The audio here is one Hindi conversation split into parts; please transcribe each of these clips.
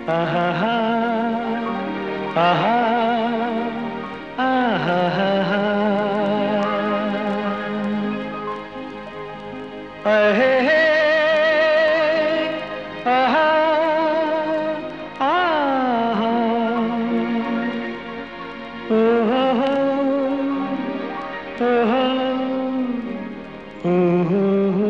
आहा हा, आहा, आहा हा हा, अहे हे, आहा, आहा, ओ हो हो, ओ हो, ओ हो हो।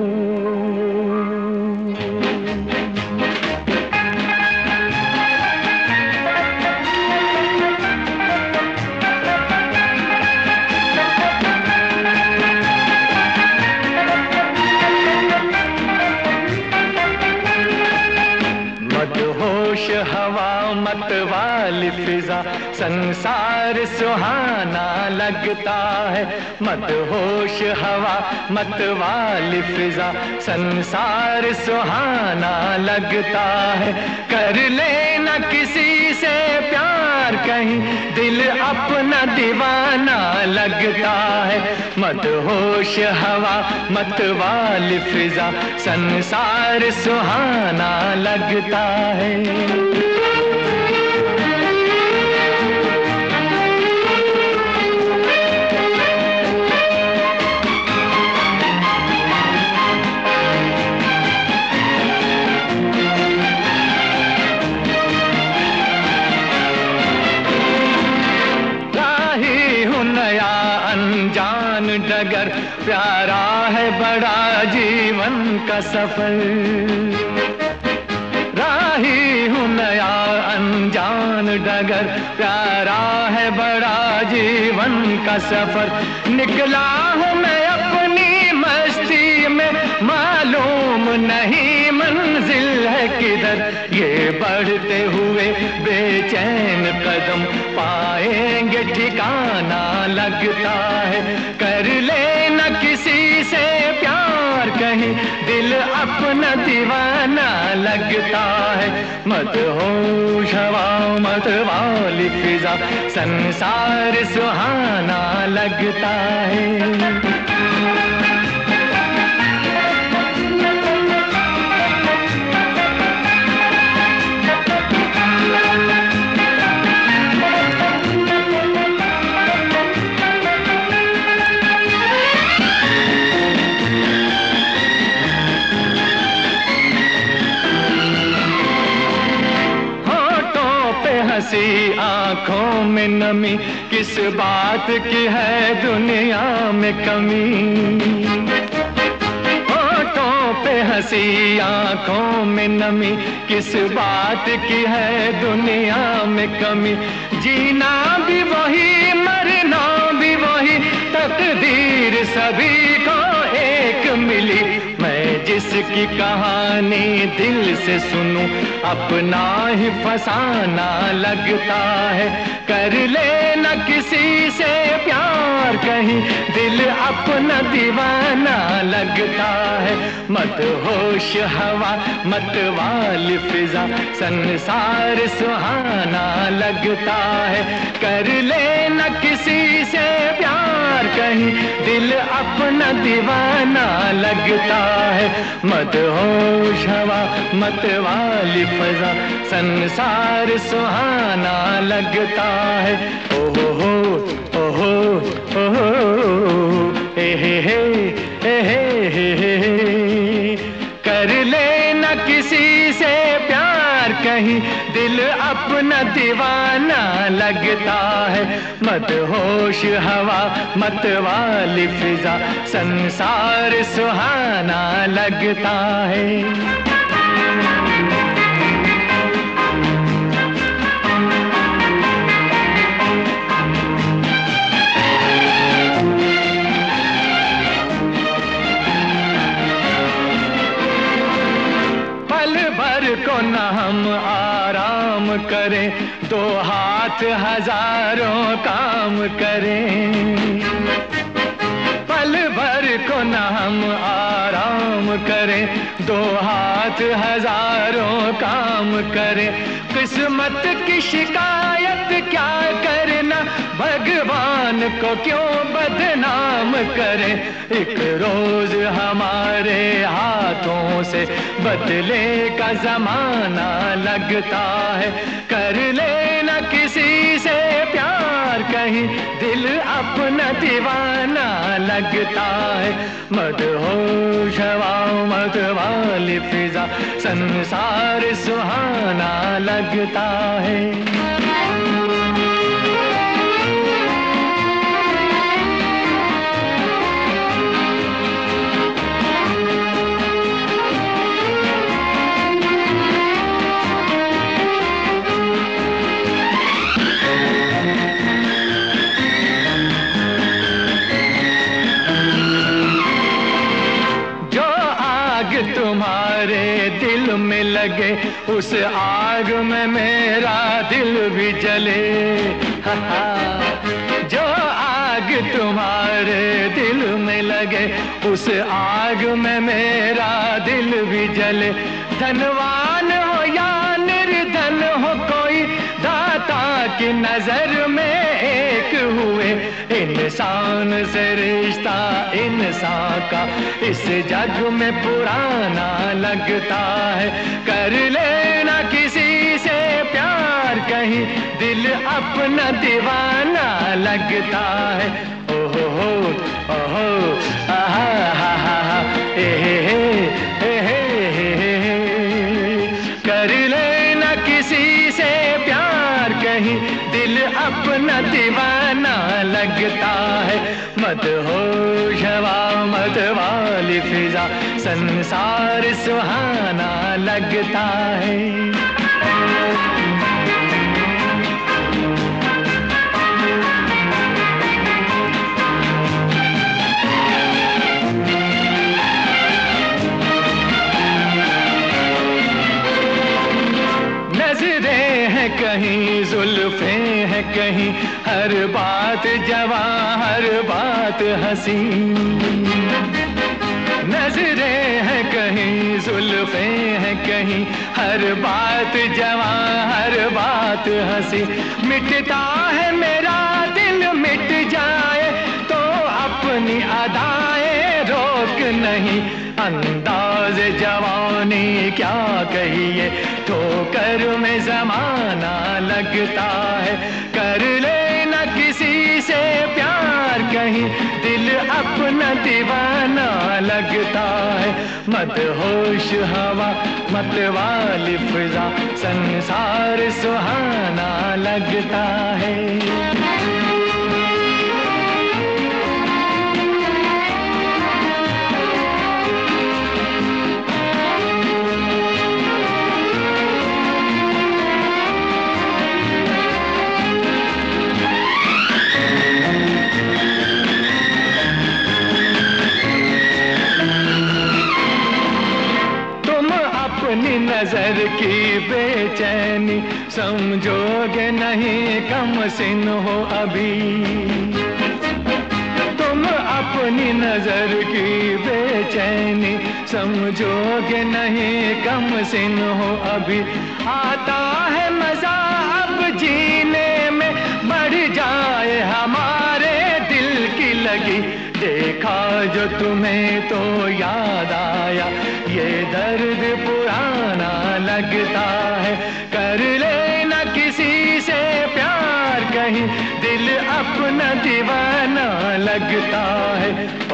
मदहोश हवा मतवाली फिजा, संसार सुहाना लगता है। मदहोश हवा मतवाली फिजा, संसार सुहाना लगता है। कर लेना किसी से प्यार, कहीं दिल अपना दीवाना लगता है। मदहोश हवा मतवाली फिजा, संसार सुहाना लगता है। अनजान डगर, प्यारा है बड़ा जीवन का सफर। राही हूँ नया अनजान डगर, प्यारा है बड़ा जीवन का सफर। निकला हूँ मैं अपनी मस्ती में, मालूम नहीं मंजिल है किधर। ये बढ़ते हुए बेचैन कदम, पाएंगे ठिकाना लगता है। कर लेना किसी से प्यार, कहीं दिल अपना दीवाना लगता है। मदहोश हवा मतवाली फिजा, संसार सुहाना लगता है। हंसी आंखों में नमी, किस बात की है दुनिया में कमी। होठों पे हंसी आंखों में नमी, किस बात की है दुनिया में कमी। जीना भी वही, मरना भी वही, तकदीर सभी को एक मिली। मैं जिसकी कहानी दिल से सुनूं, अपना ही फसाना लगता है। कर लेना किसी से प्यार, कहीं दिल अपना दीवाना लगता है। मदहोश हवा मतवाली फिजा, संसार सुहाना लगता है। कर लेना किसी से प्यार, कहीं दिल अपना दीवाना लगता है। मदहोश हवा मतवाली फिजा, संसार सुहाना लगता है। ओ हो ओ हो ओ हो, हे हे हे हे हे। कर लेना किसी से प्यार, कहीं दिल अपना दीवाना लगता है। मदहोश हवा मतवाली फिजा, संसार सुहाना लगता है। को न हम आराम करें, दो हाथ हजारों काम करें। पल भर को न हम आराम करें, दो हाथ हजारों काम करें। किस्मत की शिकायत क्या करना, भगवान को क्यों बदनाम करें। एक रोज हमारे हाथों से बदले का जमाना लगता है। कर लेना किसी से प्यार, कहीं दिल अपना दीवाना लगता है। मदहोश हवा मत वाली फिजा, संसार सुहाना लगता है। तुम्हारे दिल में लगे, उस आग में मेरा दिल भी जले। जो आग तुम्हारे दिल में लगे, उस आग में मेरा दिल भी जले। धनवान हो या निर्धन हो, कोई दाता की नजर में एक हुए। इंसान से रिश्ता इंसान का इस जग में पुराना लगता है। कर लेना किसी से प्यार, कहीं दिल अपना दीवाना लगता है। ओहो हो ओहो आहा हा हा हा ए हे हे। कर लेना किसी से प्यार, कहीं दिल अपना दीवाना लगता है। मदहोश हवा मत वाली फिजा, संसार सुहाना लगता है। कहीं जुल्फे हैं, कहीं हर बात जवां हर बात हंसी। नजरें हैं कहीं जुल्फे हैं, कहीं हर बात जवां हर बात हंसी। मिटता है मेरा दिल मिट जाए तो अपनी अदाएं रोक नहीं। अंदाज जवानी क्या कहिए, ठोकर में जमाना लगता है। कर लेना किसी से प्यार, कहीं दिल अपना दीवाना लगता है। मदहोश हवा मत वाली फिजा, संसार सुहाना लगता है। अपनी नजर की बेचैनी समझोगे नहीं, कम सिन हो अभी। तुम अपनी नजर की बेचैनी समझोगे नहीं, कम सिन हो अभी। आता है मजा अब जीने में, बढ़ जाए हमारे दिल की लगी। देखा जो तुम्हें तो याद आया, ये दर्द पुराना लगता है। कर लेना किसी से प्यार, कहीं दिल अपना दीवाना लगता है।